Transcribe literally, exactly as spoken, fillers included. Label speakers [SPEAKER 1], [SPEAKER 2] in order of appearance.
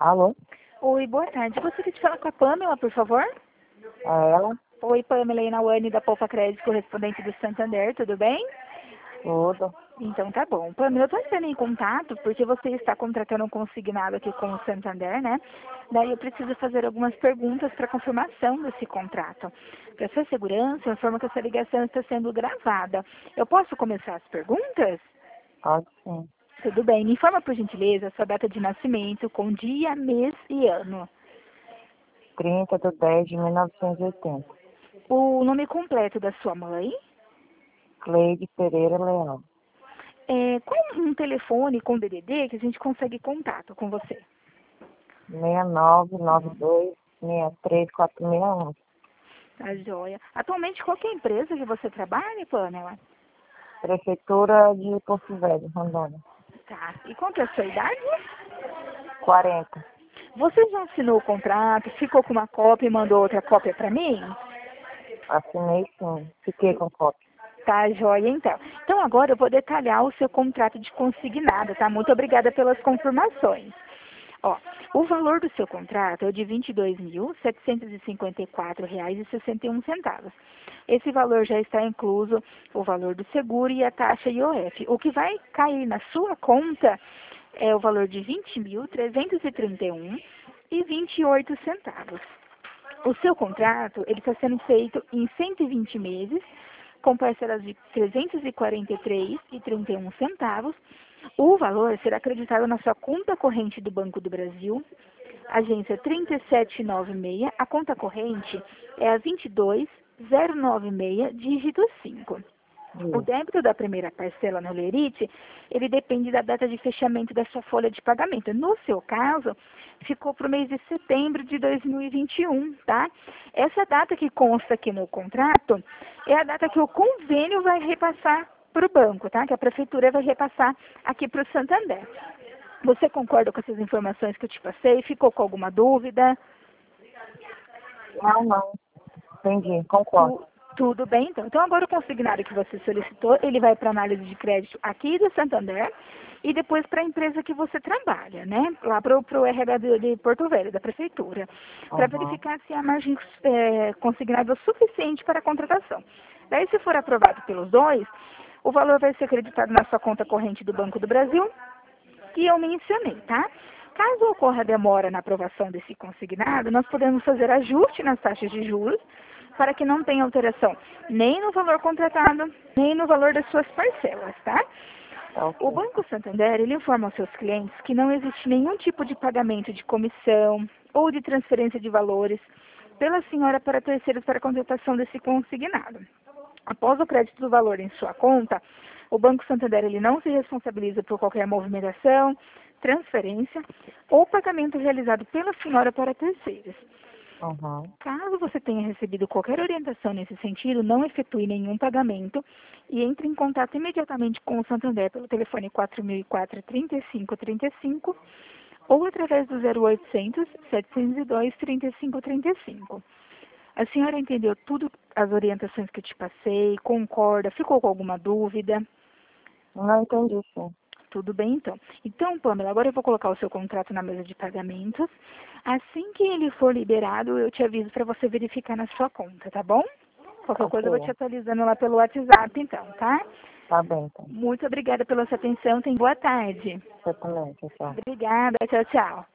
[SPEAKER 1] Alô?
[SPEAKER 2] Oi, boa tarde. Gostaria de falar com a Pamela, por favor?
[SPEAKER 1] É ela?
[SPEAKER 2] Oi, Pamela, aí na Wani da Poupa Crédito, correspondente do Santander, tudo bem?
[SPEAKER 1] Tudo.
[SPEAKER 2] Então tá bom. Pamela, eu estou entrando em contato porque você está contratando um consignado aqui com o Santander, né? Daí eu preciso fazer algumas perguntas para confirmação desse contrato. Para sua segurança, eu informo que essa ligação está sendo gravada. Eu posso começar as perguntas?
[SPEAKER 1] Pode sim.
[SPEAKER 2] Tudo bem. Me informa, por gentileza, a sua data de nascimento com dia, mês e ano.
[SPEAKER 1] trinta de dez de mil novecentos e oitenta.
[SPEAKER 2] O nome completo da sua mãe.
[SPEAKER 1] Cleide Pereira Leal.
[SPEAKER 2] É, qual um telefone com D D D que a gente consegue contato com você?
[SPEAKER 1] seis nove nove dois, seis três quatro seis um.
[SPEAKER 2] Tá joia. Atualmente, qual que é a empresa que você trabalha, Pamela?
[SPEAKER 1] Prefeitura de Porto Velho, Rondônia.
[SPEAKER 2] Tá. E qual que é a sua idade?
[SPEAKER 1] quarenta.
[SPEAKER 2] Você já assinou o contrato, ficou com uma cópia e mandou outra cópia para mim?
[SPEAKER 1] Assinei sim. Fiquei com cópia.
[SPEAKER 2] Tá, joia, então. Então, agora eu vou detalhar o seu contrato de consignado, tá? Muito obrigada pelas confirmações. Ó, o valor do seu contrato é de vinte e dois mil, setecentos e cinquenta e quatro reais e sessenta e um centavos. Esse valor já está incluso o valor do seguro e a taxa I O F. O que vai cair na sua conta é o valor de vinte mil, trezentos e trinta e um e vinte e oito centavos. O seu contrato, ele está sendo feito em cento e vinte meses, com parcelas de trezentos e quarenta e três reais e trinta e um centavos. O valor será acreditado na sua conta corrente do Banco do Brasil, agência trinta e sete noventa e seis, a conta corrente é a vinte e dois zero nove seis, dígito cinco. O
[SPEAKER 1] Isso.
[SPEAKER 2] débito da primeira parcela no Lerite, ele depende da data de fechamento da sua folha de pagamento. No seu caso, ficou para o mês de setembro de dois mil e vinte e um, tá? Essa data que consta aqui no contrato é a data que o convênio vai repassar para o banco, tá? Que a prefeitura vai repassar aqui para o Santander. Você concorda com essas informações que eu te passei? Ficou com alguma dúvida?
[SPEAKER 1] Não, não. Entendi. Concordo.
[SPEAKER 2] Tu- tudo bem, então. Então, agora o consignado que você solicitou, ele vai para análise de crédito aqui do Santander e depois para a empresa que você trabalha, né? Lá para o R H de, de Porto Velho, da prefeitura, para
[SPEAKER 1] Uhum.
[SPEAKER 2] verificar se a margem é, consignável é suficiente para a contratação. Daí, se for aprovado pelos dois, o valor vai ser acreditado na sua conta corrente do Banco do Brasil, que eu mencionei, tá? Caso ocorra demora na aprovação desse consignado, nós podemos fazer ajuste nas taxas de juros para que não tenha alteração nem no valor contratado, nem no valor das suas parcelas, tá?
[SPEAKER 1] Tá
[SPEAKER 2] O
[SPEAKER 1] ok.
[SPEAKER 2] Banco Santander, ele informa aos seus clientes que não existe nenhum tipo de pagamento de comissão ou de transferência de valores pela senhora para terceiros para a contratação desse consignado. Após o crédito do valor em sua conta, o Banco Santander ele não se responsabiliza por qualquer movimentação, transferência ou pagamento realizado pela senhora para terceiros.
[SPEAKER 1] Uhum.
[SPEAKER 2] Caso você tenha recebido qualquer orientação nesse sentido, não efetue nenhum pagamento e entre em contato imediatamente com o Santander pelo telefone quatro mil e quatro, trinta e cinco trinta e cinco ou através do zero oitocentos, setecentos e dois, trinta e cinco trinta e cinco. A senhora entendeu tudo as orientações que eu te passei? Concorda? Ficou com alguma dúvida?
[SPEAKER 1] Não entendi, sim.
[SPEAKER 2] Tudo bem, então. Então, Pamela, agora eu vou colocar o seu contrato na mesa de pagamentos. Assim que ele for liberado, eu te aviso para você verificar na sua conta, tá bom? Qualquer coisa eu vou te
[SPEAKER 1] Ok.
[SPEAKER 2] atualizando lá pelo WhatsApp, então, tá?
[SPEAKER 1] Tá bem, então.
[SPEAKER 2] Muito obrigada pela sua atenção. Tenha boa tarde.
[SPEAKER 1] Você também, pessoal.
[SPEAKER 2] Obrigada. Tchau, tchau.